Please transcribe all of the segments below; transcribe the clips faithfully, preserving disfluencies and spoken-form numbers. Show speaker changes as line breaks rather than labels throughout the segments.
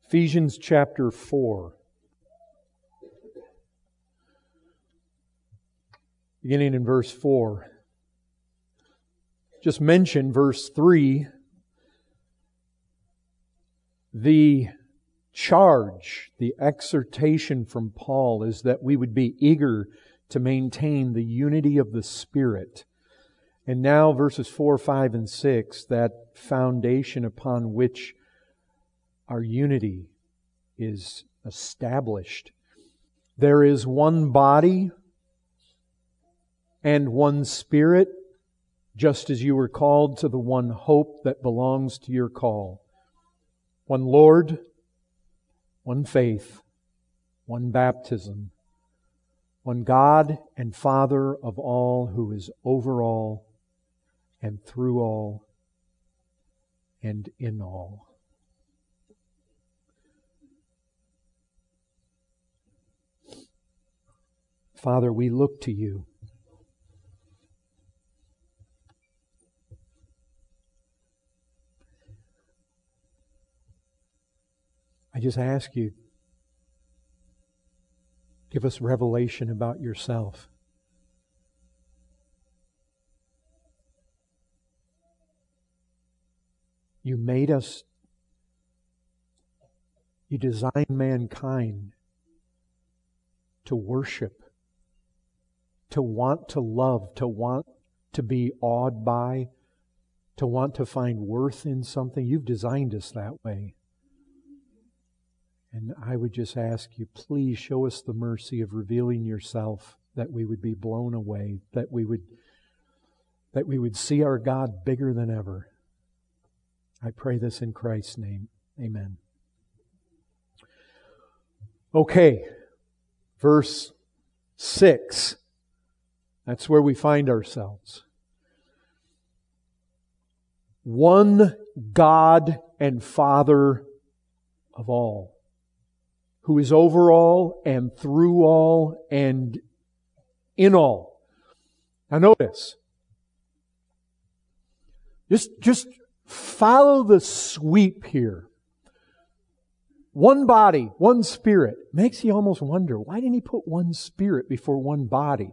Ephesians chapter four. Beginning in verse four. Just mention verse three. The charge, the exhortation from Paul is that we would be eager to maintain the unity of the Spirit. And now verses four, five, and six, that foundation upon which our unity is established. There is one body and one Spirit, just as you were called to the one hope that belongs to your call. One Lord, one faith, one baptism, one God and Father of all, who is over all and through all and in all. Father, we look to You. I just ask You, give us revelation about Yourself. You made us, You designed mankind to worship, to want to love, to want to be awed by, to want to find worth in something. You've designed us that way. And I would just ask You, please show us the mercy of revealing Yourself, that we would be blown away, that we would, that we would see our God bigger than ever. I pray this in Christ's name. Amen. Okay, verse six. That's where we find ourselves. One God and Father of all, who is over all and through all and in all. Now notice, just, just follow the sweep here. One body, one Spirit. Makes you almost wonder, why didn't He put one Spirit before one body?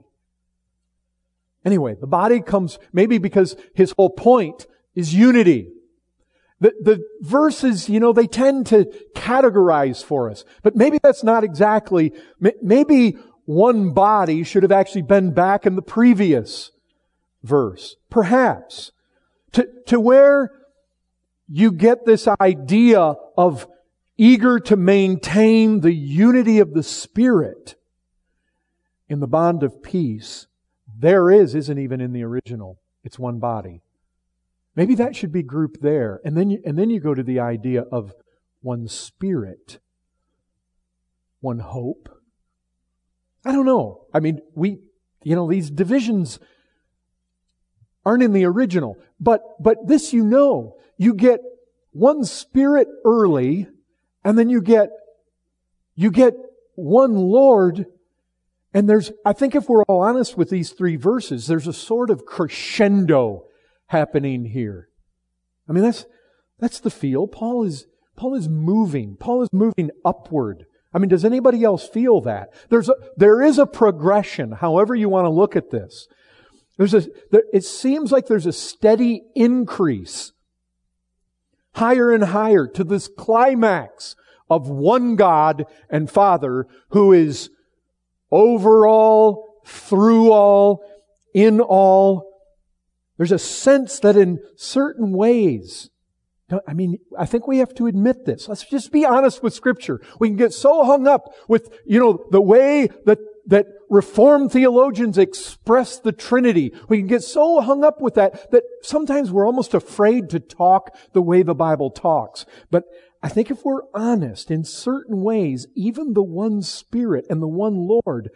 Anyway, the body comes maybe because His whole point is unity. The, the verses, you know, they tend to categorize for us. But maybe that's not exactly, maybe one body should have actually been back in the previous verse. Perhaps. To, to where you get this idea of eager to maintain the unity of the Spirit in the bond of peace. There is, isn't even in the original. It's one body. Maybe that should be grouped there. And then you, and then you go to the idea of one Spirit, one hope. I don't know. I mean, we, you know, these divisions aren't in the original. But, but this you know, you get one Spirit early, and then you get, you get one Lord. And there's, I think if we're all honest with these three verses, there's a sort of crescendo happening here. I mean, that's, that's the feel. Paul is, Paul is moving. Paul is moving upward. I mean, does anybody else feel that? There's a, there is a progression, however you want to look at this. There's a, there, it seems like there's a steady increase, higher and higher, to this climax of one God and Father who is over all, through all, in all. There's a sense that in certain ways, I mean, I think we have to admit this. Let's just be honest with Scripture. We can get so hung up with, you know, the way that, that Reformed theologians express the Trinity. We can get so hung up with that, that sometimes we're almost afraid to talk the way the Bible talks. But I think if we're honest, in certain ways, even the one Spirit and the one Lord,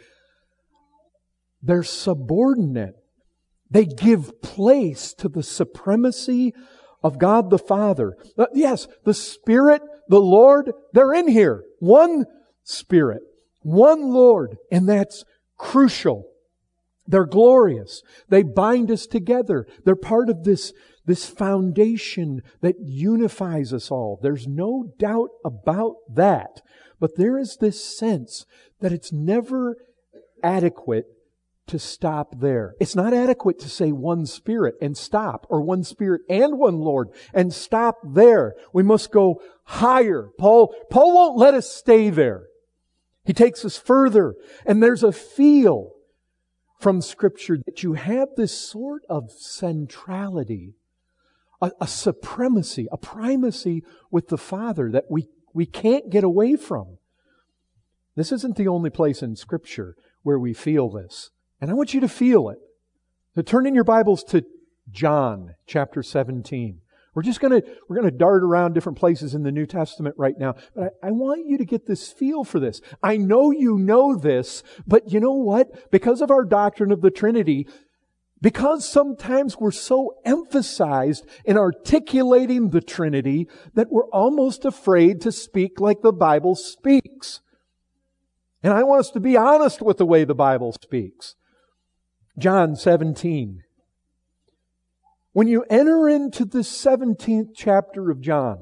they're subordinate. They give place to the supremacy of God the Father. Yes, the Spirit, the Lord, they're in here. One Spirit, one Lord, and that's crucial. They're glorious. They bind us together. They're part of this, this foundation that unifies us all. There's no doubt about that. But there is this sense that it's never adequate to stop there. It's not adequate to say one Spirit and stop, or one Spirit and one Lord and stop there. We must go higher. Paul, Paul won't let us stay there. He takes us further. And there's a feel from Scripture that you have this sort of centrality, a, a supremacy, a primacy with the Father that we, we can't get away from. This isn't the only place in Scripture where we feel this. And I want you to feel it. So turn in your Bibles to John chapter seventeen. We're just going to, we're going to dart around different places in the New Testament right now. But I, I want you to get this feel for this. I know you know this, but you know what? Because of our doctrine of the Trinity, because sometimes we're so emphasized in articulating the Trinity that we're almost afraid to speak like the Bible speaks. And I want us to be honest with the way the Bible speaks. John seventeen. When you enter into the seventeenth chapter of John,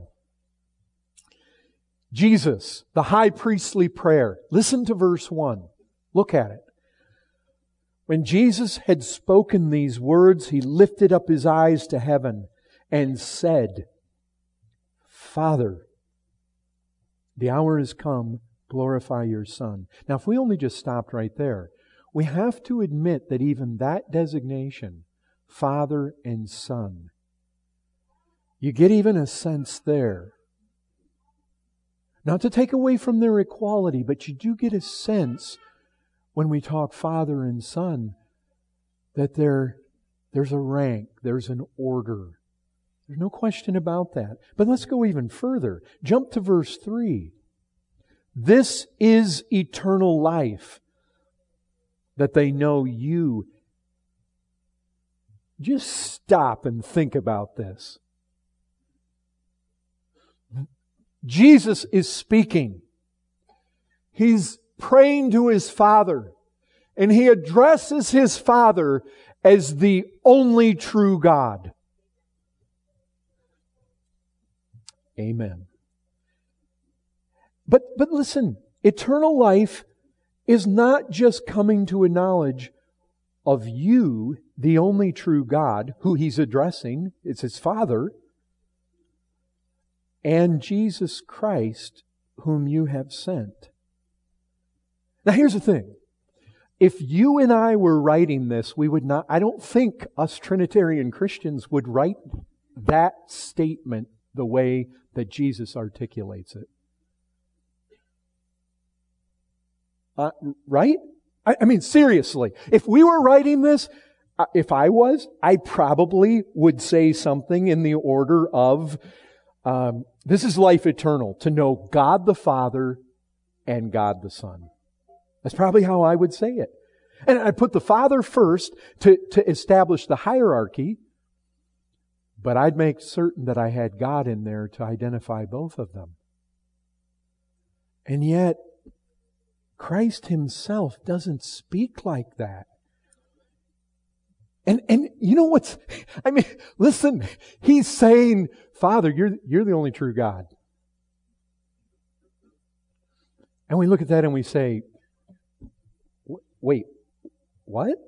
Jesus, the high priestly prayer, listen to verse one. Look at it. When Jesus had spoken these words, He lifted up His eyes to heaven and said, Father, the hour has come, glorify Your Son. Now, if we only just stopped right there, we have to admit that even that designation, Father and Son, you get even a sense there. Not to take away from their equality, but you do get a sense when we talk Father and Son that there, there's a rank, there's an order. There's no question about that. But let's go even further. Jump to verse three. This is eternal life, that they know You. Just stop and think about this. Jesus is speaking. He's praying to His Father, and He addresses His Father as the only true God. Amen. But, but listen, eternal life is not just coming to a knowledge of You, the only true God, who He's addressing, it's His Father, and Jesus Christ, whom You have sent. Now here's the thing. If you and I were writing this, we would not, I don't think us Trinitarian Christians would write that statement the way that Jesus articulates it. Uh, right? I, I mean, seriously, if we were writing this, uh, if I was, I probably would say something in the order of, um, this is life eternal, to know God the Father and God the Son. That's probably how I would say it. And I'd put the Father first to, to establish the hierarchy, but I'd make certain that I had God in there to identify both of them. And yet, Christ Himself doesn't speak like that. And, and you know what's, I mean, listen, He's saying, Father, you're, you're the only true God. And we look at that and we say, wait, what?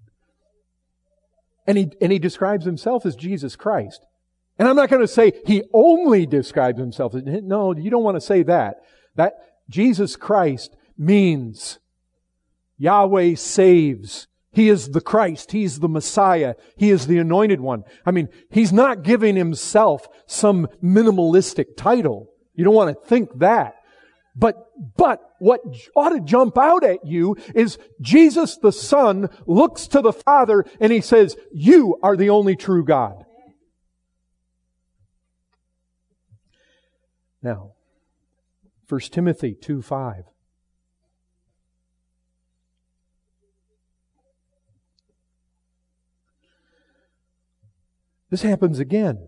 And he, and he describes Himself as Jesus Christ. And I'm not going to say He only describes Himself as, no, you don't want to say that. That Jesus Christ means Yahweh saves. He is the Christ. He's the Messiah. He is the Anointed One. I mean, He's not giving Himself some minimalistic title. You don't want to think that. But, but what ought to jump out at you is Jesus the Son looks to the Father and He says, You are the only true God. Now, First Timothy two five. This happens again.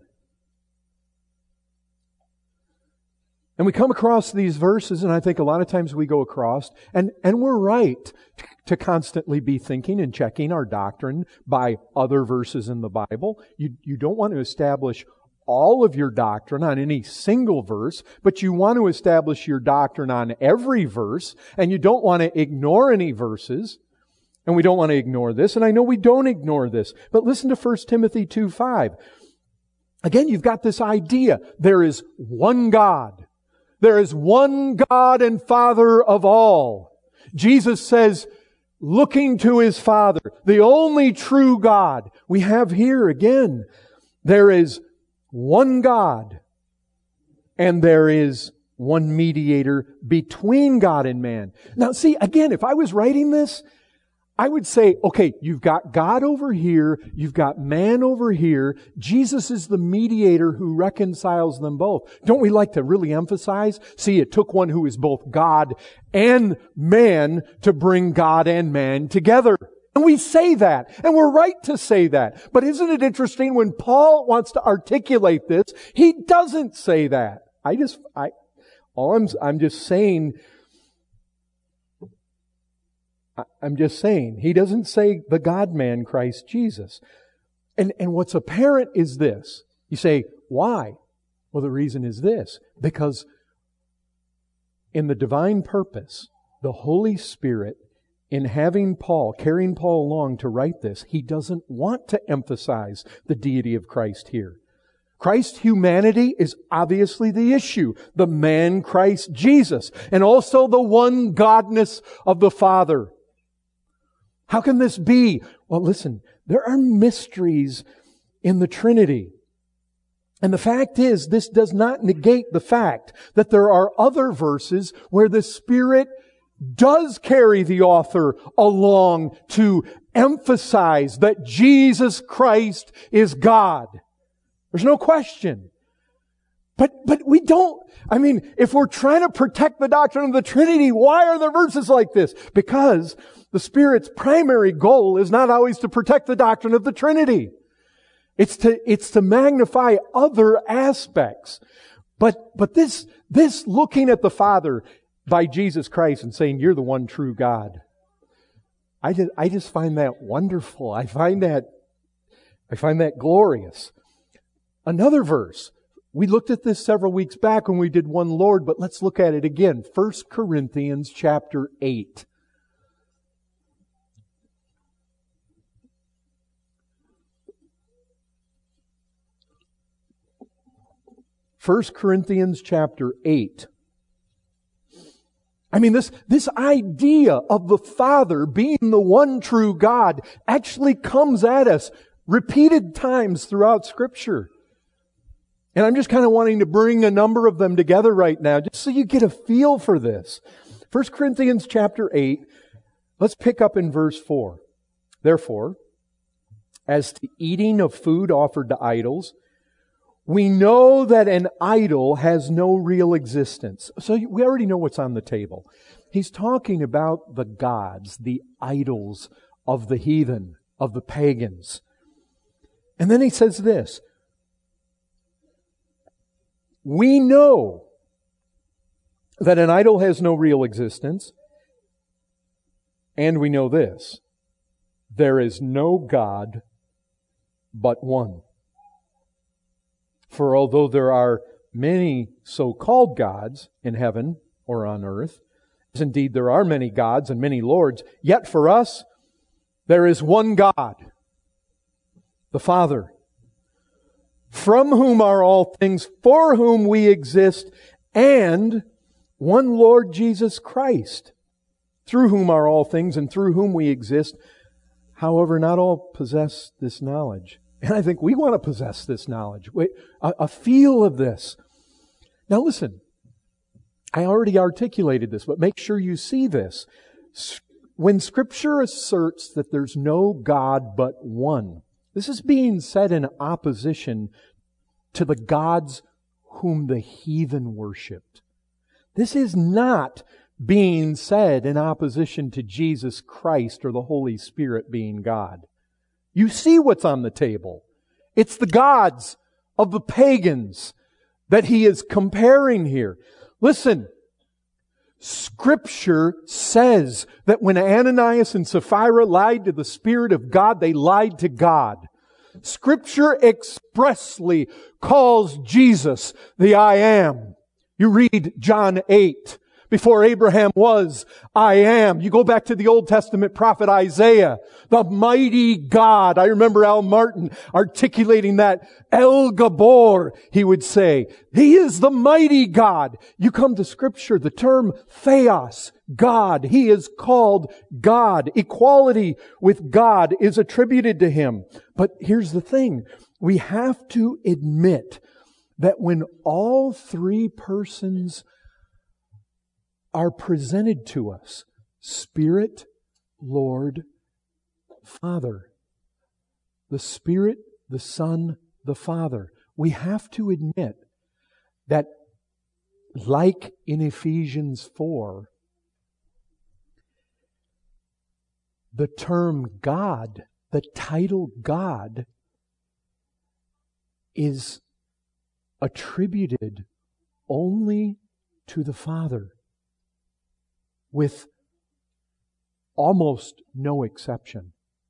And we come across these verses, and I think a lot of times we go across, and, and we're right to constantly be thinking and checking our doctrine by other verses in the Bible. You, you don't want to establish all of your doctrine on any single verse, but you want to establish your doctrine on every verse, and you don't want to ignore any verses. And we don't want to ignore this, and I know we don't ignore this. But listen to First Timothy two five. Again, you've got this idea. There is one God. There is one God and Father of all. Jesus says, looking to His Father, the only true God. We have here again, there is one God, and there is one mediator between God and man. Now see, again, if I was writing this, I would say, okay, you've got God over here, you've got man over here, Jesus is the mediator who reconciles them both. Don't we like to really emphasize? See, it took one who is both God and man to bring God and man together. And we say that, and we're right to say that. But isn't it interesting when Paul wants to articulate this, he doesn't say that. I just, I, all I'm, I'm just saying, I'm just saying, he doesn't say the God-man Christ Jesus. And, and what's apparent is this. You say, why? Well, the reason is this. Because in the divine purpose, the Holy Spirit, in having Paul, carrying Paul along to write this, he doesn't want to emphasize the deity of Christ here. Christ's humanity is obviously the issue. The man Christ Jesus. And also the one godness of the Father. How can this be? Well, listen, there are mysteries in the Trinity. And the fact is, this does not negate the fact that there are other verses where the Spirit does carry the author along to emphasize that Jesus Christ is God. There's no question. But, but we don't, I mean, if we're trying to protect the doctrine of the Trinity, why are there verses like this? Because the Spirit's primary goal is not always to protect the doctrine of the Trinity. It's to, it's to magnify other aspects. But, but this, this looking at the Father by Jesus Christ and saying, you're the one true God. I just, I just find that wonderful. I find that, I find that glorious. Another verse. We looked at this several weeks back when we did one Lord, but let's look at it again. First Corinthians chapter eight. First Corinthians chapter eight. I mean, this, this idea of the Father being the one true God actually comes at us repeated times throughout Scripture. And I'm just kind of wanting to bring a number of them together right now, just so you get a feel for this. First Corinthians chapter eight, let's pick up in verse four. Therefore, as to eating of food offered to idols, we know that an idol has no real existence. So we already know what's on the table. He's talking about the gods, the idols of the heathen, of the pagans. And then he says this, we know that an idol has no real existence, and we know this, there is no God but one. For although there are many so-called gods in heaven or on earth, as indeed there are many gods and many lords, yet for us there is one God, the Father, from whom are all things, for whom we exist, and one Lord Jesus Christ, through whom are all things and through whom we exist. However, not all possess this knowledge. And I think we want to possess this knowledge, a, a feel of this. Now listen, I already articulated this, but make sure you see this. When Scripture asserts that there's no God but one, this is being said in opposition to the gods whom the heathen worshipped. This is not being said in opposition to Jesus Christ or the Holy Spirit being God. You see what's on the table. It's the gods of the pagans that he is comparing here. Listen, Scripture says that when Ananias and Sapphira lied to the Spirit of God, they lied to God. Scripture expressly calls Jesus the I am. You read John eight. Before Abraham was, I am. You go back to the Old Testament prophet Isaiah, the mighty God. I remember Al Martin articulating that. El Gabor, he would say. He is the mighty God. You come to Scripture, the term theos, God. He is called God. Equality with God is attributed to Him. But here's the thing. We have to admit that when all three persons are presented to us, Spirit, Lord, Father. The Spirit, the Son, the Father. We have to admit that, like in Ephesians four, the term God, the title God, is attributed only to the Father, with almost no exception.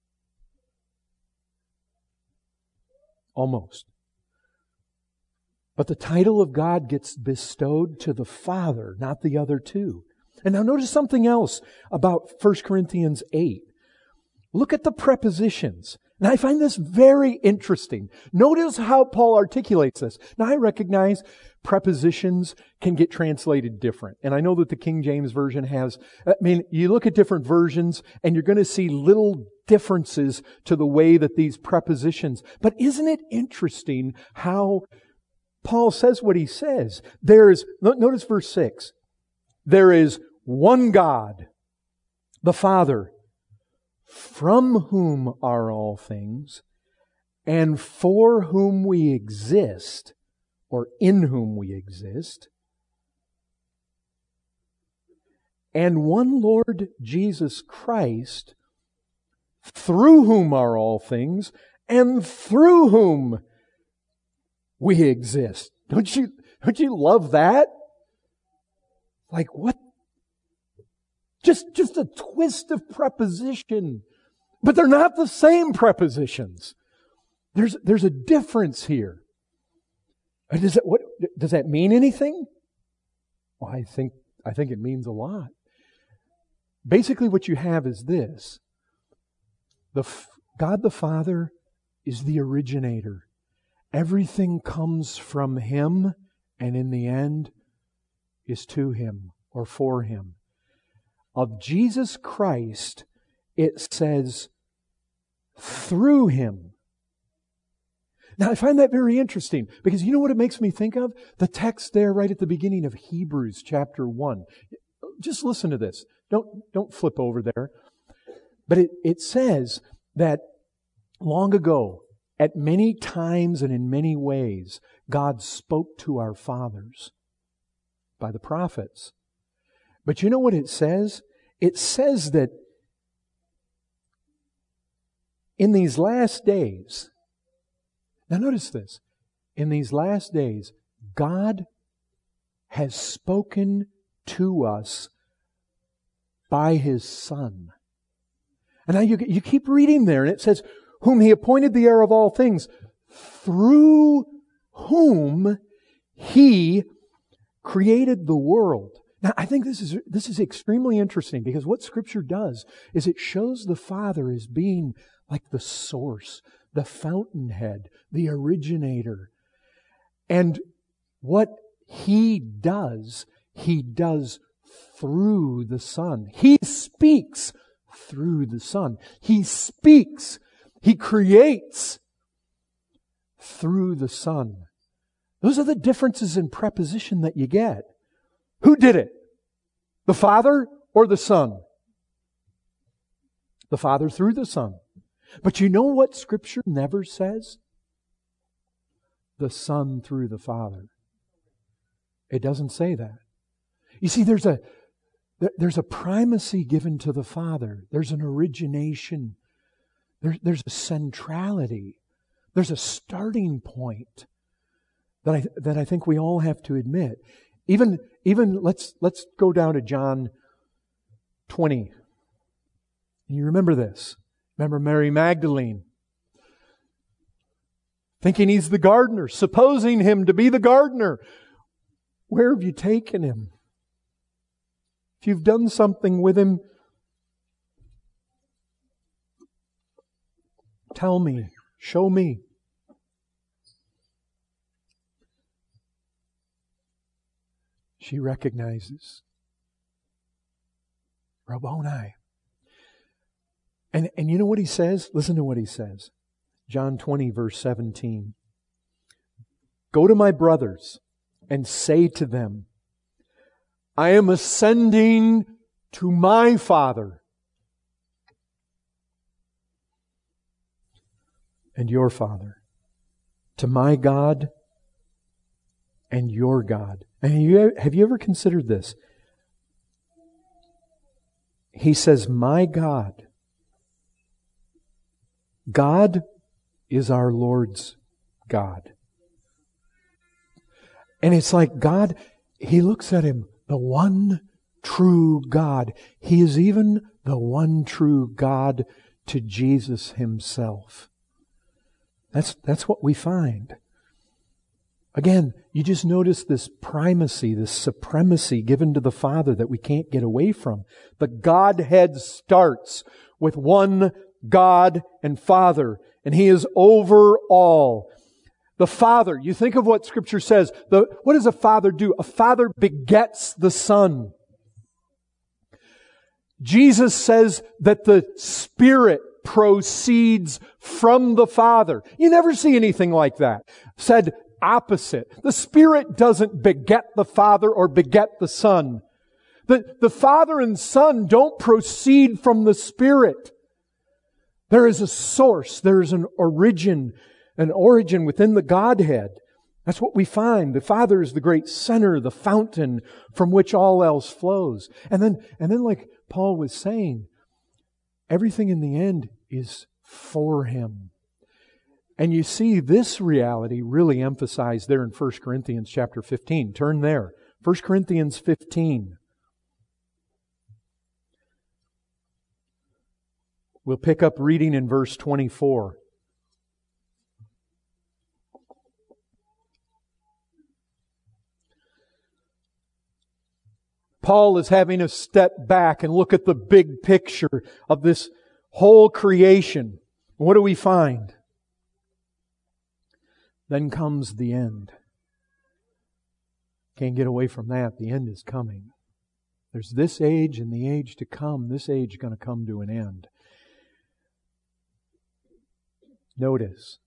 Almost. But the title of God gets bestowed to the Father, not the other two. And now notice something else about First Corinthians eight. Look at the prepositions. And I find this very interesting. Notice how Paul articulates this. Now I recognize prepositions can get translated different. And I know that the King James Version has, I mean, you look at different versions and you're going to see little differences to the way that these prepositions. But isn't it interesting how Paul says what he says? There is, notice verse six. There is one God, the Father, from whom are all things, and for whom we exist, or in whom we exist, and one Lord Jesus Christ, through whom are all things, and through whom we exist. Don't you, don't you love that? Like what? Just, just a twist of preposition. But they're not the same prepositions. There's, there's a difference here. Does that, what, does that mean anything? Well, I think, I think it means a lot. Basically what you have is this. The, God the Father is the originator. Everything comes from Him, and in the end is to Him or for Him. Of Jesus Christ, it says, through Him. Now, I find that very interesting, because you know what it makes me think of? The text there right at the beginning of Hebrews chapter one. Just listen to this. Don't, don't flip over there. But it, it says that long ago, at many times and in many ways, God spoke to our fathers by the prophets. But you know what it says? It says that in these last days, now notice this, in these last days, God has spoken to us by His Son. And now you, you keep reading there, and it says, whom He appointed the heir of all things, through whom He created the world. Now, I think this is this is extremely interesting, because what Scripture does is it shows the Father as being like the source, the fountainhead, the originator. And what He does, He does through the Son. He speaks through the Son. He speaks, He creates through the Son. Those are the differences in preposition that you get. Who did it? The Father or the Son? The Father through the Son. But you know what Scripture never says? The Son through the Father. It doesn't say that. You see, there's a there's a primacy given to the Father. There's an origination. There, there's a centrality. There's a starting point that I that I think we all have to admit. Even, even let's, let's go down to John twenty. You remember this. Remember Mary Magdalene. Thinking He's the gardener, supposing Him to be the gardener. Where have you taken Him? If you've done something with Him, tell me, show me. She recognizes Rabboni. And, and you know what He says? Listen to what He says. John twenty, verse seventeen. Go to my brothers and say to them, I am ascending to my Father and your Father, to my God and your God. And have you, have you ever considered this? He says, my God. God is our Lord's God. And it's like God, He looks at Him, the one true God. He is even the one true God to Jesus Himself. That's, that's what we find. Again, you just notice this primacy, this supremacy given to the Father that we can't get away from. The Godhead starts with one God and Father, and He is over all. The Father, you think of what Scripture says. The, what does a father do? A father begets the Son. Jesus says that the Spirit proceeds from the Father. You never see anything like that. Said opposite. The Spirit doesn't beget the Father or beget the Son. The, the Father and Son don't proceed from the Spirit. There is a source. There is an origin, an origin within the Godhead. That's what we find. The Father is the great center, the fountain from which all else flows. And then, and then like Paul was saying, everything in the end is for Him. And you see this reality really emphasized there in First Corinthians chapter fifteen. Turn there. First Corinthians fifteen. We'll pick up reading in verse twenty-four. Paul is having us step back and look at the big picture of this whole creation. What do we find? Then comes the end. Can't get away from that. The end is coming. There's this age and the age to come. This age is going to come to an end. Notice,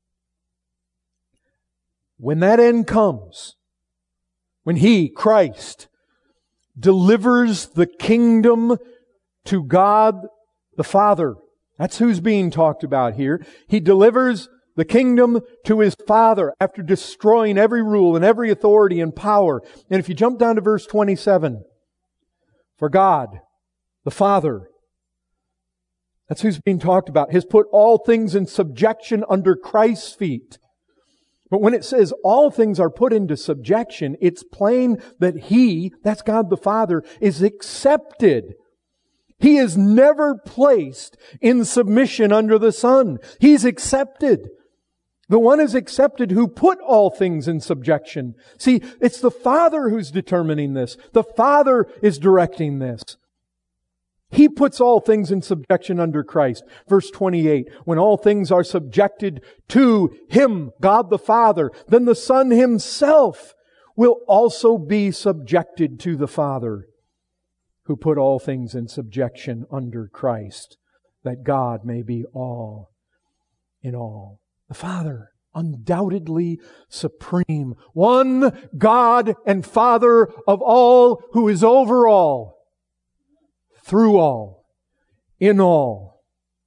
when that end comes, when He, Christ, delivers the kingdom to God the Father. That's who's being talked about here. He delivers the kingdom to His Father after destroying every rule and every authority and power. And if you jump down to verse twenty-seven, for God, the Father, that's who's being talked about, has put all things in subjection under Christ's feet. But when it says all things are put into subjection, it's plain that He, that's God the Father, is accepted. He is never placed in submission under the Son. He's accepted. The one is accepted who put all things in subjection. See, it's the Father who's determining this. The Father is directing this. He puts all things in subjection under Christ. Verse twenty-eight, when all things are subjected to Him, God the Father, then the Son Himself will also be subjected to the Father, who put all things in subjection under Christ, that God may be all in all. The Father, undoubtedly supreme, one God and Father of all, who is over all, through all, in all.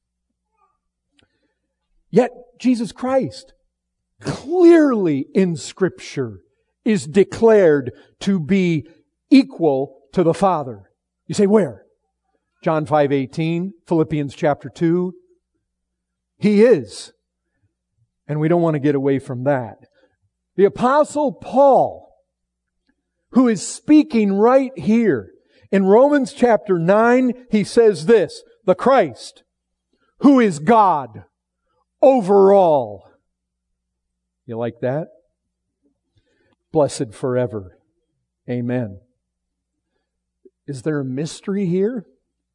Yet Jesus Christ, clearly in Scripture, is declared to be equal to the Father. You say, where? John five eighteen, Philippians chapter two. He is. And we don't want to get away from that. The Apostle Paul, who is speaking right here. In Romans chapter nine, he says this, the Christ, who is God over all. You like that? Blessed forever. Amen. Is there a mystery here?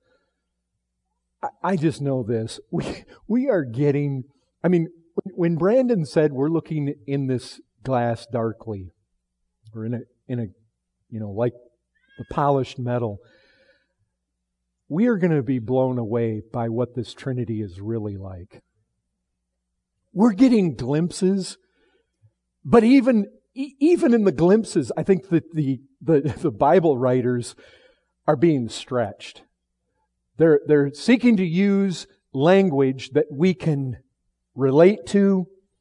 I, I just know this. We, we are getting, I mean, when Brandon said we're looking in this glass darkly, or in a, in a, you know, like the polished metal, we are going to be blown away by what this Trinity is really like. We're getting glimpses, but even even in the glimpses, I think that the the, the Bible writers are being stretched. They're they're seeking to use language that we can relate to.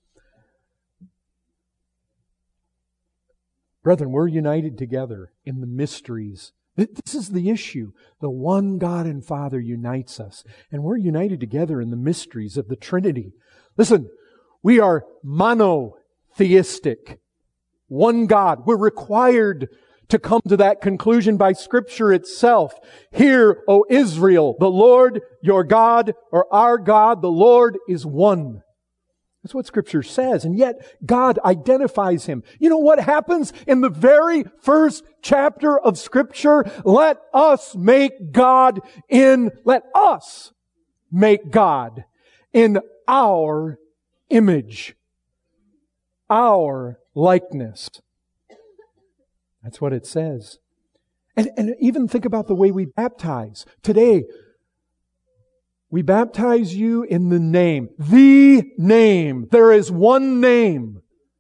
Brethren, we're united together in the mysteries. This is the issue. The one God and Father unites us. And we're united together in the mysteries of the Trinity. Listen, we are monotheistic. One God. We're required to come to that conclusion by Scripture itself. Hear, O Israel, the Lord your God, or our God, the Lord is one. That's what Scripture says. And yet, God identifies Him. You know what happens in the very first chapter of Scripture? Let us make God in, let us make God in our image, our likeness. That's what it says. And, and even think about the way we baptize. Today, we baptize you in the name, the name. There is one name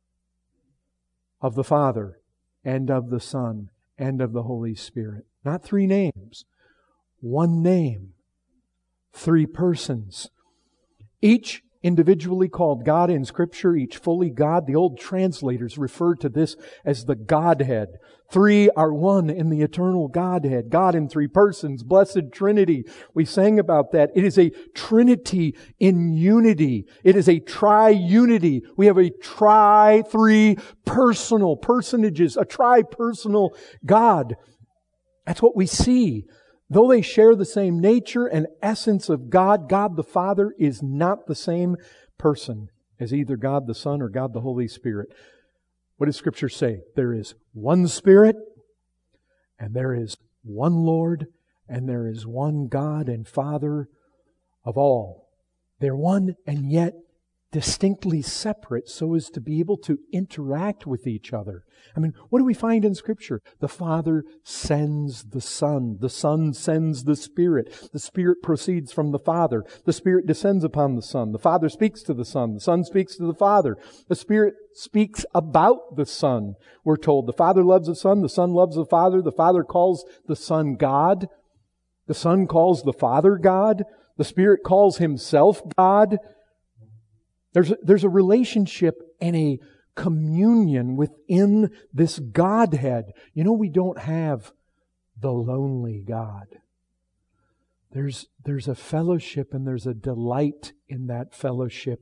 of the Father and of the Son and of the Holy Spirit. Not three names. One name. Three persons. Each individually called God in Scripture, each fully God. The old translators refer to this as the Godhead. Three are one in the eternal Godhead. God in three persons, blessed Trinity. We sang about that. It is a Trinity in unity. It is a tri-unity. We have a tri, three personal personages, a tri-personal God. That's what we see. Though they share the same nature and essence of God, God the Father is not the same person as either God the Son or God the Holy Spirit. What does Scripture say? There is one Spirit, and there is one Lord, and there is one God and Father of all. They're one and yet distinctly separate so as to be able to interact with each other. I mean, what do we find in Scripture? The Father sends the Son. The Son sends the Spirit. The Spirit proceeds from the Father. The Spirit descends upon the Son. The Father speaks to the Son. The Son speaks to the Father. The Spirit speaks about the Son. We're told the Father loves the Son. The Son loves the Father. The Father calls the Son God. The Son calls the Father God. The Spirit calls Himself God. There's a, there's a relationship and a communion within this Godhead. You know, we don't have the lonely God. There's, there's a fellowship and there's a delight in that fellowship.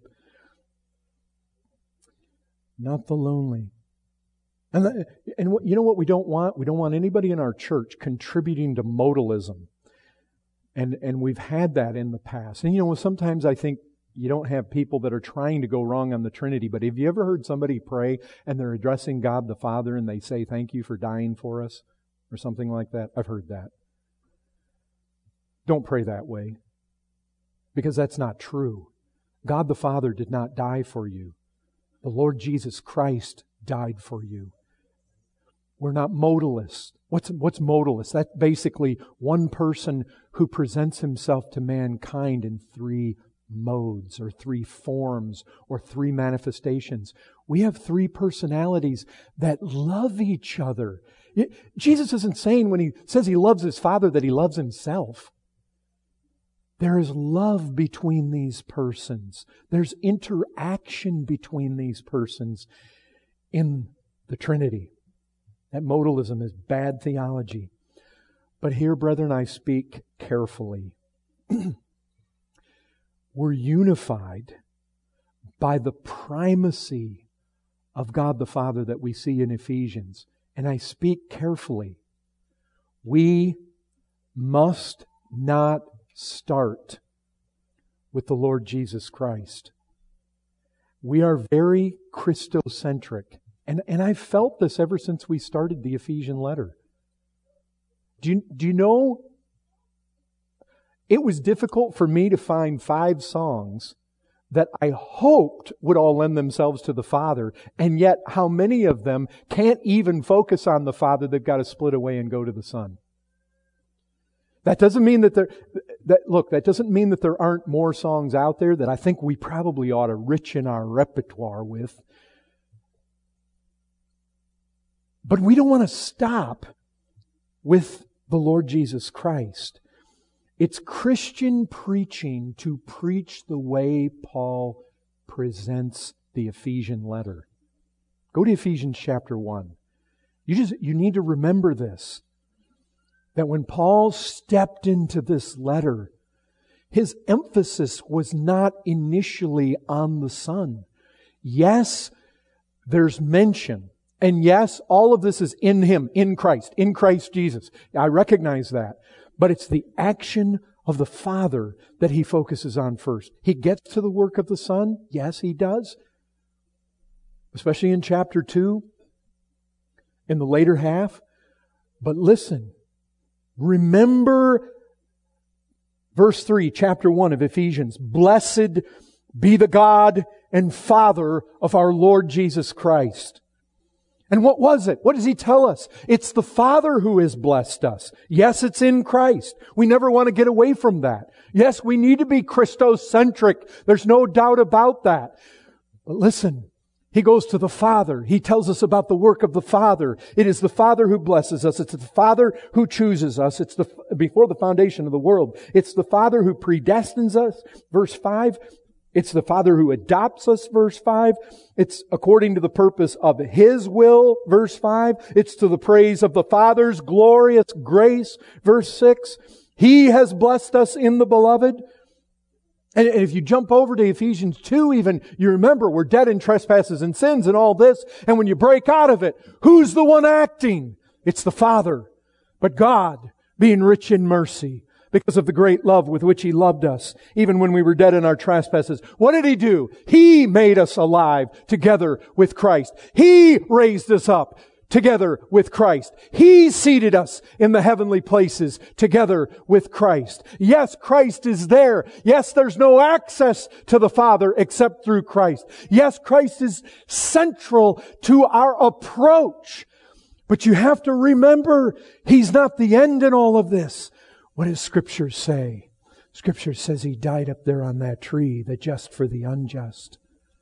Not the lonely. And, the, and what, you know what we don't want? We don't want anybody in our church contributing to modalism. And, and we've had that in the past. And you know, sometimes I think you don't have people that are trying to go wrong on the Trinity, but have you ever heard somebody pray and they're addressing God the Father and they say, "Thank you for dying for us," or something like that? I've heard that. Don't pray that way, because that's not true. God the Father did not die for you. The Lord Jesus Christ died for you. We're not modalists. What's, what's modalist? That's basically one person who presents himself to mankind in three modes or three forms or three manifestations. We have three personalities that love each other. It, Jesus isn't saying when He says He loves His Father that He loves Himself. There is love between these persons. There's interaction between these persons in the Trinity. That modalism is bad theology. But here, brethren, I speak carefully. We're unified by the primacy of God the Father that we see in Ephesians. and I speak carefully, we must not start with the Lord Jesus Christ. We are very Christocentric. And, and I've felt this ever since we started the Ephesian letter. Do you, do you know, it was difficult for me to find five songs that I hoped would all lend themselves to the Father, and yet how many of them can't even focus on the Father, they've got to split away and go to the Son. That doesn't mean that there, that, look, that doesn't mean that there aren't more songs out there that I think we probably ought to richen our repertoire with. But we don't want to stop with the Lord Jesus Christ. It's Christian preaching to preach the way Paul presents the Ephesian letter. Go to Ephesians chapter one. You just, you need to remember this. That when Paul stepped into this letter, his emphasis was not initially on the Son. Yes, there's mention. And yes, all of this is in Him, in Christ, in Christ Jesus. I recognize that. But it's the action of the Father that he focuses on first. He gets to the work of the Son. Yes, he does. Especially in chapter two, in the later half. But listen, remember verse three, chapter one of Ephesians. Blessed be the God and Father of our Lord Jesus Christ. And what was it? What does He tell us? It's the Father who has blessed us. Yes, it's in Christ. We never want to get away from that. Yes, we need to be Christocentric. There's no doubt about that. But listen, He goes to the Father. He tells us about the work of the Father. It is the Father who blesses us. It's the Father who chooses us. It's the, before the foundation of the world. It's the Father who predestines us. Verse five. It's the Father who adopts us, verse five. It's according to the purpose of His will, verse five. It's to the praise of the Father's glorious grace, verse six. He has blessed us in the Beloved. And if you jump over to Ephesians two even, you remember we're dead in trespasses and sins and all this. And when you break out of it, who's the one acting? It's the Father. But God, being rich in mercy, because of the great love with which He loved us, even when we were dead in our trespasses. What did He do? He made us alive together with Christ. He raised us up together with Christ. He seated us in the heavenly places together with Christ. Yes, Christ is there. Yes, there's no access to the Father except through Christ. Yes, Christ is central to our approach. But you have to remember, He's not the end in all of this. What does Scripture say? Scripture says He died up there on that tree, the just for the unjust,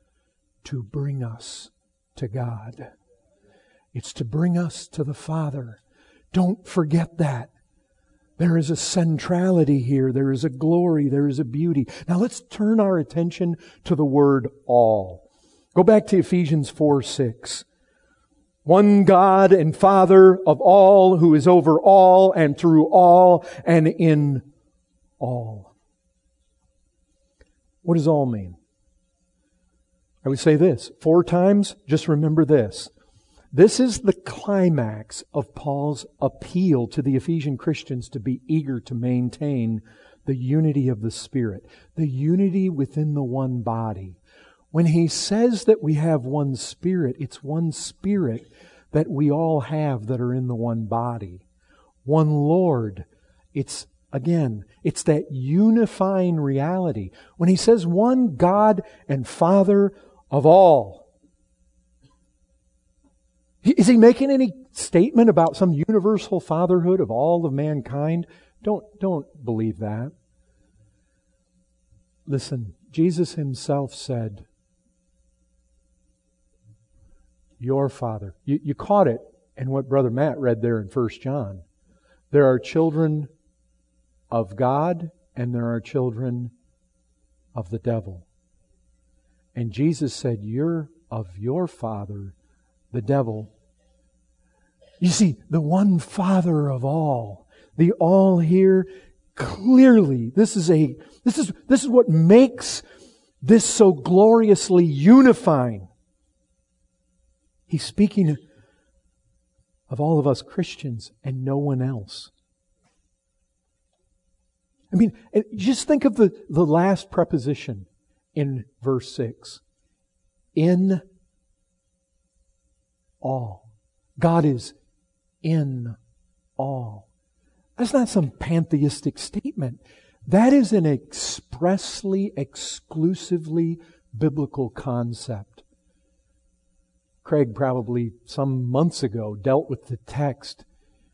to bring us to God. It's to bring us to the Father. Don't forget that. There is a centrality here. There is a glory. There is a beauty. Now let's turn our attention to the word all. Go back to Ephesians four six. One God and Father of all, who is over all and through all and in all. What does all mean? I would say this, four times, just remember this. This is the climax of Paul's appeal to the Ephesian Christians to be eager to maintain the unity of the Spirit, the unity within the one body. When he says that we have one Spirit, it's one Spirit that we all have that are in the one body. One Lord. It's, again, it's that unifying reality. When he says one God and Father of all, is he making any statement about some universal fatherhood of all of mankind? Don't, don't believe that. Listen, Jesus Himself said, your Father. You, you caught it in what Brother Matt read there in First John. There are children of God and there are children of the devil. And Jesus said, you're of your father, the devil. You see, the one Father of all, the all here, clearly, this is a, this is, this is what makes this so gloriously unifying. He's speaking of all of us Christians and no one else. I mean, just think of the, the last preposition in verse six. In all. God is in all. That's not some pantheistic statement. That is an expressly, exclusively biblical concept. Craig probably some months ago dealt with the text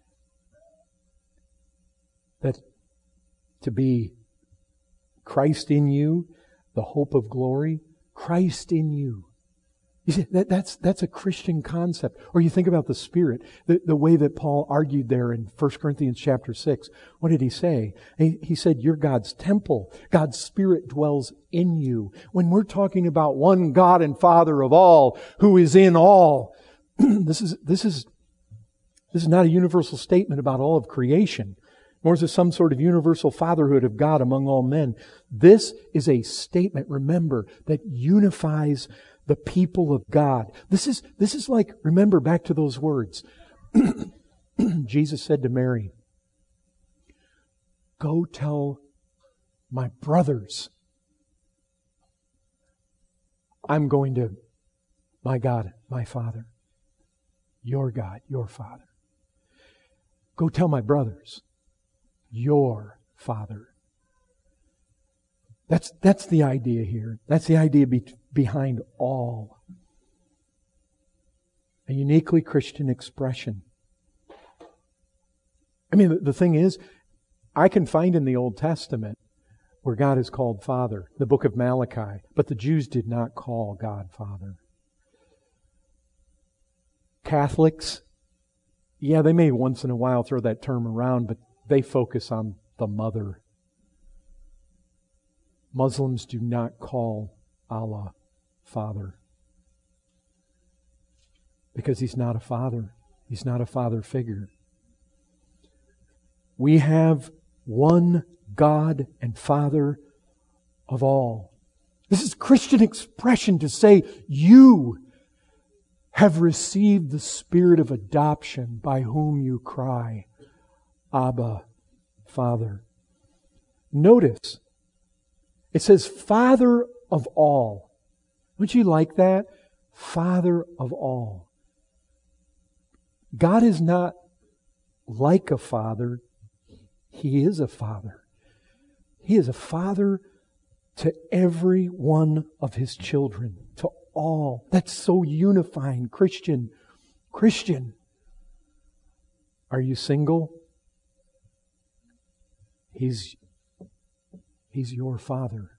that to be Christ in you, the hope of glory, Christ in you. You see, that, that's, that's a Christian concept. Or you think about the Spirit, the, the way that Paul argued there in First Corinthians chapter six. What did he say? He, he said, you're God's temple. God's Spirit dwells in you. When we're talking about one God and Father of all, who is in all, this is, this is, this is not a universal statement about all of creation, nor is it some sort of universal fatherhood of God among all men. This is a statement, remember, that unifies the people of God. This is, this is like, remember back to those words. Jesus said to Mary, go tell my brothers I'm going to my God, my Father, your God, your Father. Go tell my brothers, your Father. That's, that's the idea here. That's the idea be, behind all. A uniquely Christian expression. I mean, the, the thing is, I can find in the Old Testament where God is called Father, the book of Malachi, but the Jews did not call God Father. Catholics, yeah, they may once in a while throw that term around, but they focus on the mother. Muslims do not call Allah Father. Because He's not a father. He's not a father figure. We have one God and Father of all. This is Christian expression to say, you have received the Spirit of adoption by whom you cry, Abba, Father. Notice, it says, Father of all. Would you like that? Father of all. God is not like a father. He is a father. He is a father to every one of His children, to all. That's so unifying. Christian, Christian, are you single? He's, he's your Father.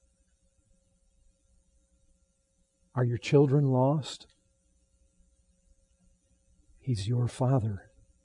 Are your children lost? He's your Father.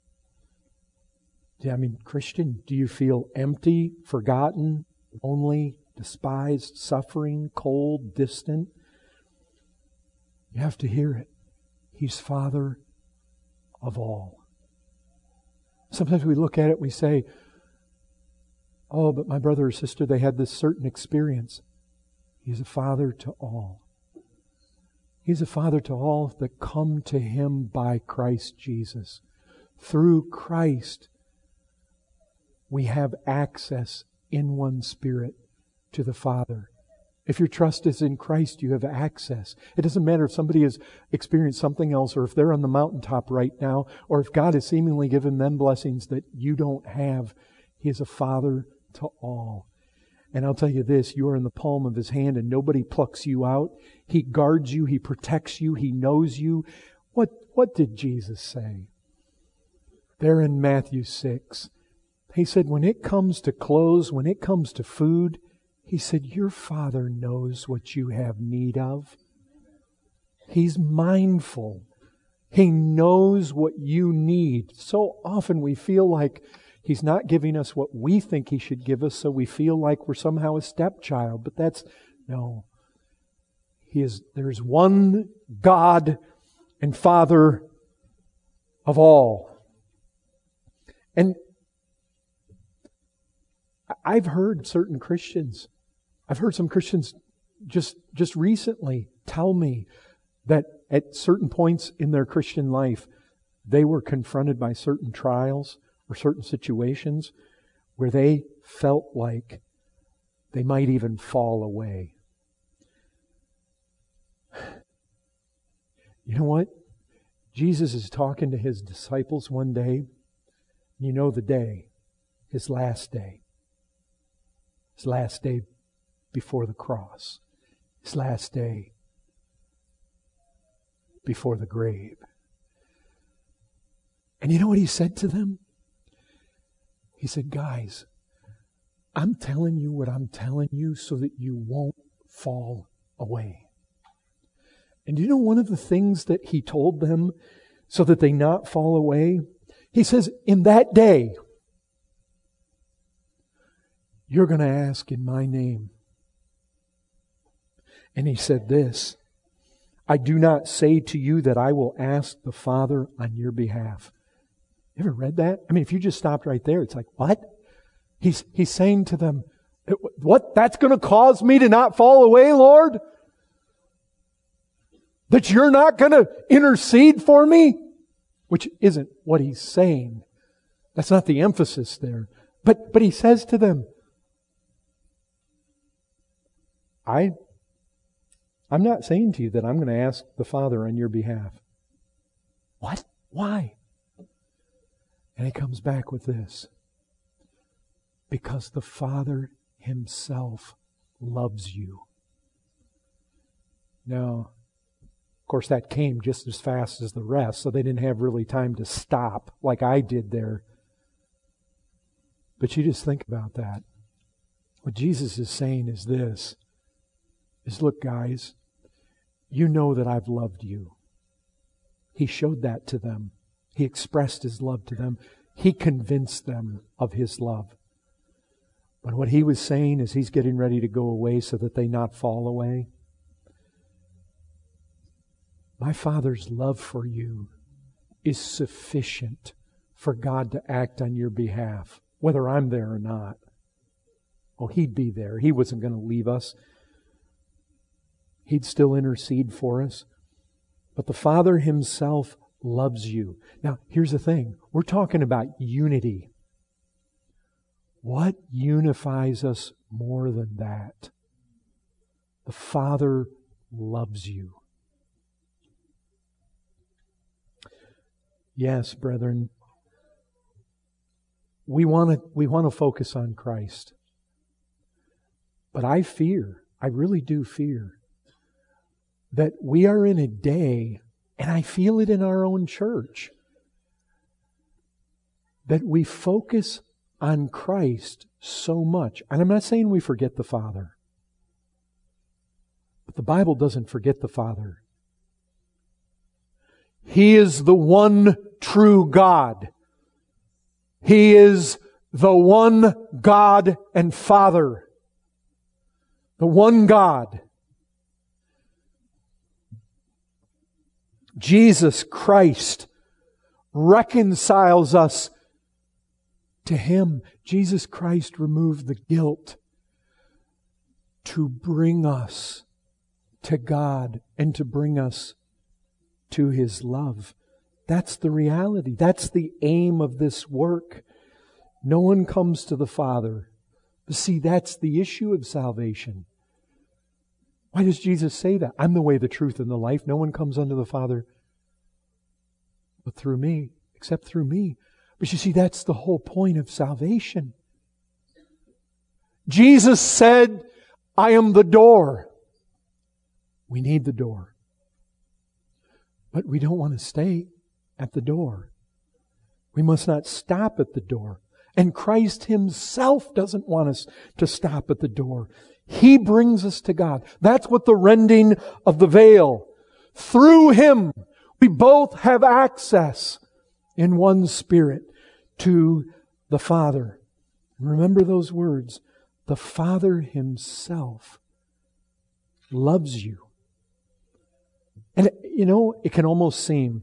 I mean, Christian, do you feel empty, forgotten, lonely, despised, suffering, cold, distant? You have to hear it. He's Father of all. Sometimes we look at it, we say, oh, but my brother or sister, they had this certain experience. He's a Father to all. He's a Father to all that come to Him by Christ Jesus. Through Christ, we have access in one Spirit to the Father. If your trust is in Christ, you have access. It doesn't matter if somebody has experienced something else, or if they're on the mountaintop right now, or if God has seemingly given them blessings that you don't have. He is a Father to all. And I'll tell you this, you are in the palm of His hand and nobody plucks you out. He guards you, He protects you, He knows you. What, what did Jesus say? There in Matthew six, He said, when it comes to clothes, when it comes to food, He said, your Father knows what you have need of. He's mindful. He knows what you need. So often we feel like He's not giving us what we think He should give us, so we feel like we're somehow a stepchild. But that's, no. He is, there's one God and Father of all. And I've heard certain Christians, I've heard some Christians just, just recently tell me that at certain points in their Christian life, they were confronted by certain trials or certain situations where they felt like they might even fall away. You know what? Jesus is talking to His disciples one day. You know the day. His last day. His last day before the cross. His last day before the grave. And you know what He said to them? He said, guys, I'm telling you what I'm telling you so that you won't fall away. And do you know one of the things that He told them so that they not fall away? He says, in that day, you're going to ask in my name. And He said this, I do not say to you that I will ask the Father on your behalf. You ever read that? I mean, if you just stopped right there, it's like, what? He's, he's saying to them, what? That's going to cause me to not fall away, Lord? That you're not going to intercede for me? Which isn't what He's saying. That's not the emphasis there. But, but He says to them, I, I'm not saying to you that I'm going to ask the Father on your behalf. What? Why? And He comes back with this. Because the Father Himself loves you. Now, of course, that came just as fast as the rest, so they didn't have really time to stop like I did there. But you just think about that. What Jesus is saying is this, is look, guys, you know that I've loved you. He showed that to them. He expressed His love to them. He convinced them of His love. But what He was saying is He's getting ready to go away so that they not fall away. My Father's love for you is sufficient for God to act on your behalf, whether I'm there or not. Oh, He'd be there. He wasn't going to leave us. He'd still intercede for us. But the Father Himself loves you. Now, here's the thing. We're talking about unity. What unifies us more than that? The Father loves you. Yes, brethren, we want to we want to focus on Christ. But I fear, I really do fear, that we are in a day, and I feel it in our own church, that we focus on Christ so much. And I'm not saying we forget the Father. But the Bible doesn't forget the Father. He is the one true God. He is the one God and Father. The one God. Jesus Christ reconciles us to Him. Jesus Christ removed the guilt to bring us to God and to bring us to His love. That's the reality. That's the aim of this work. No one comes to the Father. But see, that's the issue of salvation. Why does Jesus say that? I'm the way, the truth, and the life. No one comes unto the Father but through me, except through me. But you see, that's the whole point of salvation. Jesus said, I am the door. We need the door. But we don't want to stay at the door. We must not stop at the door. And Christ Himself doesn't want us to stop at the door. He brings us to God. That's what the rending of the veil. Through Him, we both have access in one Spirit to the Father. Remember those words. The Father Himself loves you. And, you know, it can almost seem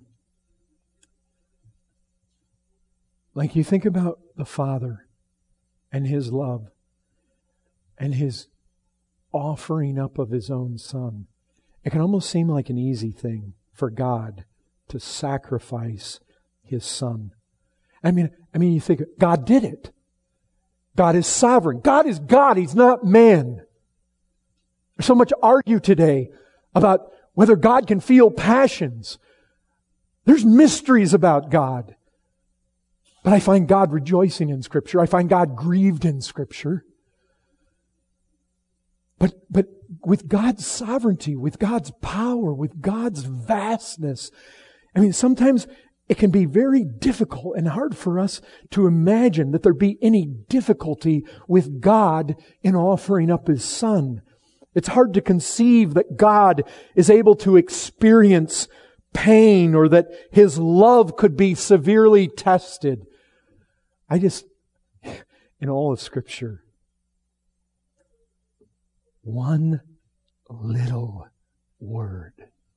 like you think about the Father and His love and His offering up of His own Son. It can almost seem like an easy thing for God to sacrifice His Son. I mean, I mean, you think, God did it. God is sovereign. God is God. He's not man. There's so much argue today about whether God can feel passions. There's mysteries about God. But I find God rejoicing in Scripture. I find God grieved in Scripture. But, but with God's sovereignty, with God's power, with God's vastness, I mean, sometimes it can be very difficult and hard for us to imagine that there be any difficulty with God in offering up His Son. It's hard to conceive that God is able to experience pain or that His love could be severely tested. I just, in all of Scripture, one little word.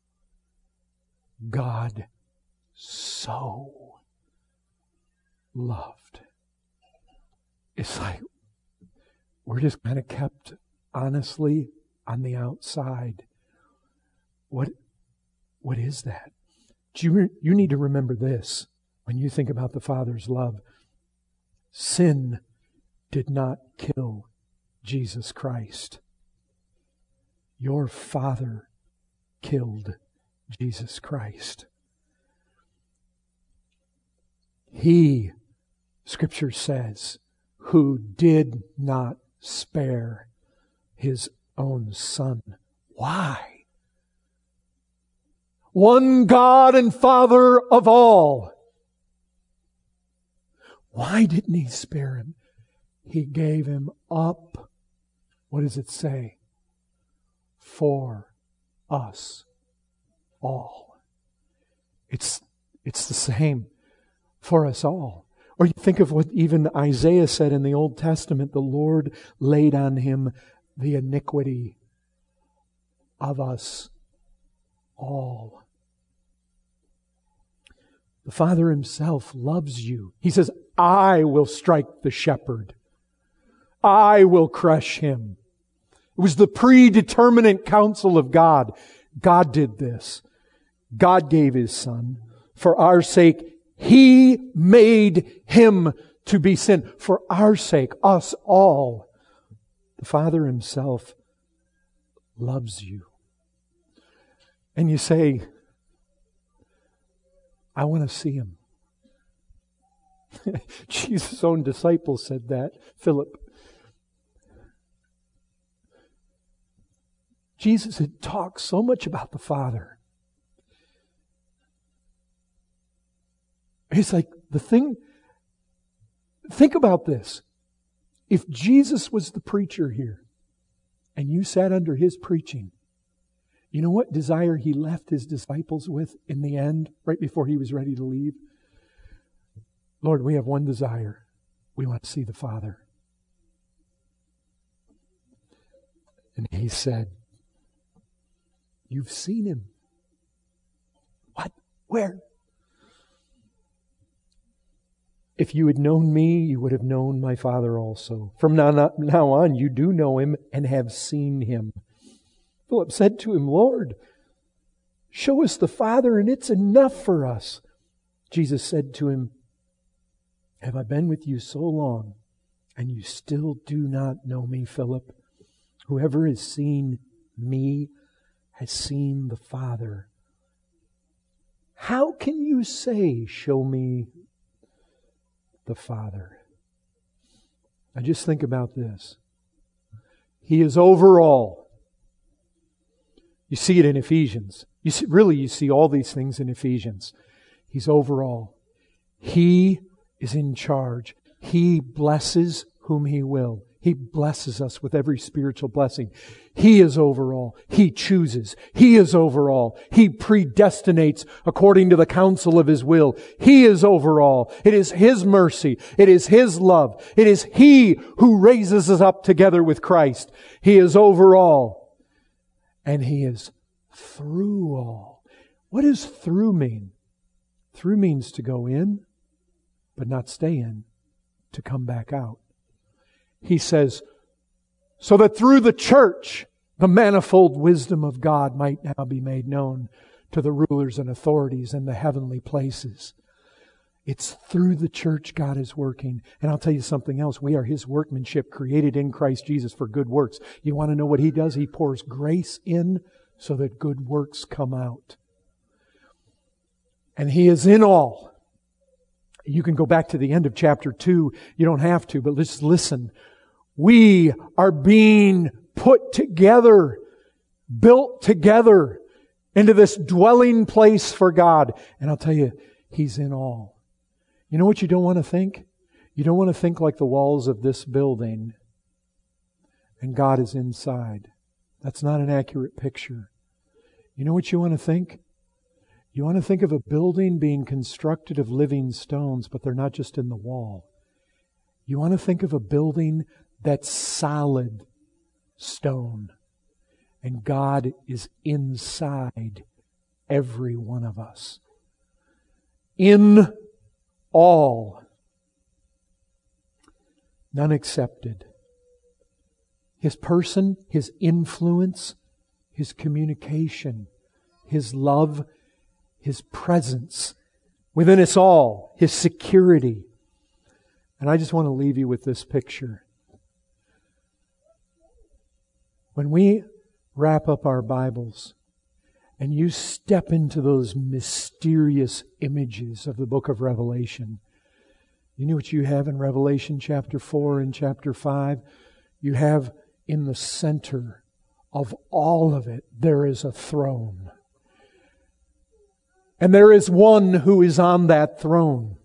God so loved. It's like we're just kind of kept honestly on the outside. What, what is that? Do you, you need to remember this when you think about the Father's love. Sin did not kill Jesus Christ. Your Father killed Jesus Christ. He, Scripture says, who did not spare His own Son. Why? One God and Father of all. Why didn't He spare Him? He gave Him up. What does it say? For us all. It's, it's the same for us all. Or you think of what even Isaiah said in the Old Testament, the Lord laid on Him the iniquity of us all. The Father Himself loves you. He says, I will strike the shepherd. I will crush him. It was the predeterminate counsel of God. God did this. God gave His Son. For our sake, He made Him to be sin. For our sake, us all. The Father Himself loves you. And you say, I want to see Him. Jesus' own disciples said that. Philip. Jesus had talked so much about the Father. It's like the thing, think about this. If Jesus was the preacher here and you sat under His preaching, you know what desire He left His disciples with in the end, right before He was ready to leave? Lord, we have one desire. We want to see the Father. And He said, you've seen Him. What? Where? If you had known me, you would have known my Father also. From now, now on, you do know Him and have seen Him. Philip said to Him, Lord, show us the Father and it's enough for us. Jesus said to him, have I been with you so long and you still do not know me, Philip? Whoever has seen me has seen the Father. How can you say, show me the Father? Now just think about this. He is over all. You see it in Ephesians. You see, really, you see all these things in Ephesians. He's over all. He is in charge. He blesses whom He will. He blesses us with every spiritual blessing. He is over all. He chooses. He is over all. He predestinates according to the counsel of His will. He is over all. It is His mercy. It is His love. It is He who raises us up together with Christ. He is over all. And He is through all. What does through mean? Through means to go in, but not stay in, to come back out. He says, so that through the church, the manifold wisdom of God might now be made known to the rulers and authorities in the heavenly places. It's through the church God is working. And I'll tell you something else. We are His workmanship created in Christ Jesus for good works. You want to know what He does? He pours grace in so that good works come out. And He is in all. You can go back to the end of chapter two. You don't have to, but let's listen. We are being put together, built together into this dwelling place for God. And I'll tell you, He's in all. You know what you don't want to think? You don't want to think like the walls of this building and God is inside. That's not an accurate picture. You know what you want to think? You want to think of a building being constructed of living stones, but they're not just in the wall. You want to think of a building that's solid stone. And God is inside every one of us. In all. None accepted. His person, His influence, His communication, His love, His presence within us all, His security. And I just want to leave you with this picture. When we wrap up our Bibles and you step into those mysterious images of the book of Revelation, you know what you have in Revelation chapter four and chapter five? You have in the center of all of it, there is a throne. And there is one who is on that throne.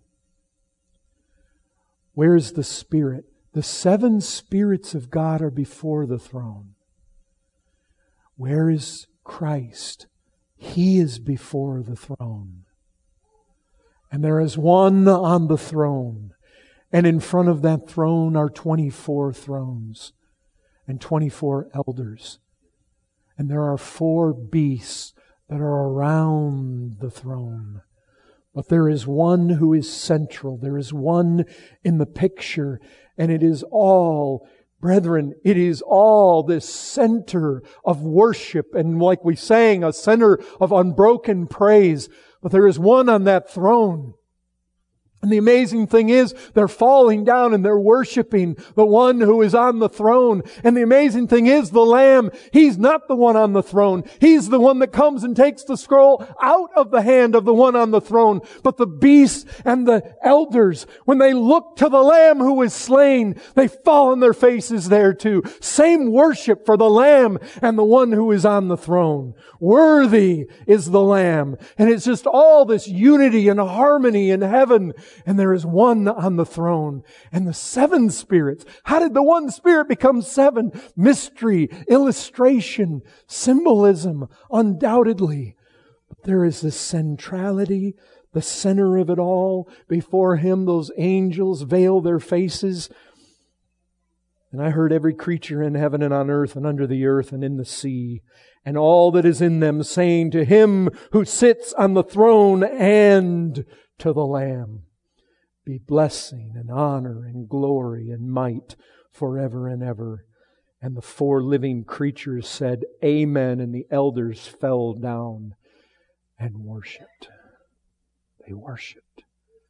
Where is the Spirit? The seven spirits of God are before the throne. Where is Christ? He is before the throne. And there is one on the throne. And in front of that throne are twenty-four thrones and twenty-four elders. And there are four beasts that are around the throne. But there is one who is central. There is one in the picture. And it is all, brethren, it is all this center of worship. And like we sang, a center of unbroken praise. But there is one on that throne. And the amazing thing is, they're falling down and they're worshiping the one who is on the throne. And the amazing thing is, the Lamb, He's not the one on the throne. He's the one that comes and takes the scroll out of the hand of the one on the throne. But the beasts and the elders, when they look to the Lamb who is slain, they fall on their faces there too. Same worship for the Lamb and the one who is on the throne. Worthy is the Lamb. And it's just all this unity and harmony in heaven. And there is one on the throne. And the seven spirits. How did the one spirit become seven? Mystery, illustration, symbolism, undoubtedly. But there is this centrality, the center of it all. Before Him, those angels veil their faces. And I heard every creature in heaven and on earth and under the earth and in the sea, and all that is in them, saying to Him who sits on the throne and to the Lamb, be blessing and honor and glory and might forever and ever. And the four living creatures said, Amen. And the elders fell down and worshipped. They worshipped.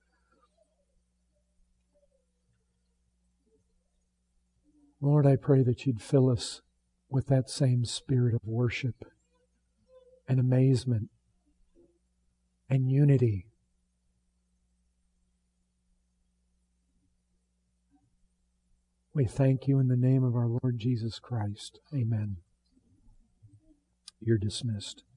Lord, I pray that You'd fill us with that same spirit of worship and amazement and unity. We thank You in the name of our Lord Jesus Christ. Amen. You're dismissed.